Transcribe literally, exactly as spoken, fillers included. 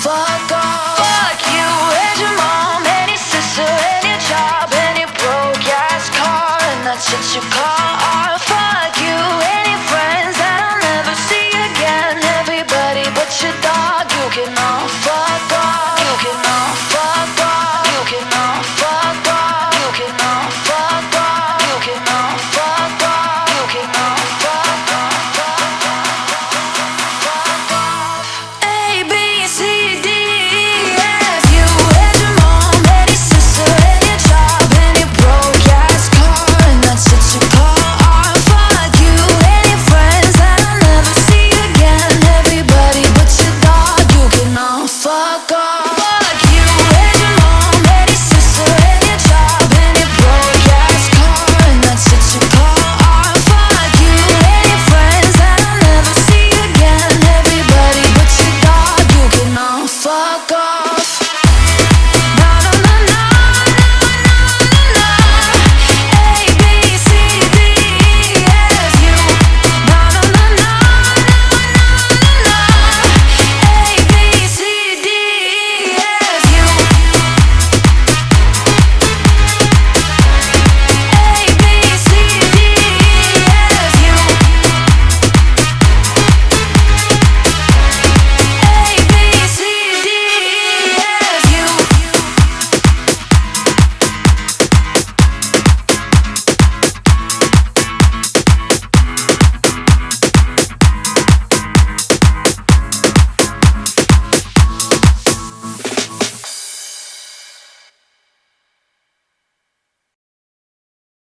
Fuck off. Fuck you and your mom and your sister and your job and your broke ass car and that's what you call art. Fuck you and your friends that I'll never see again. Everybody but your dog.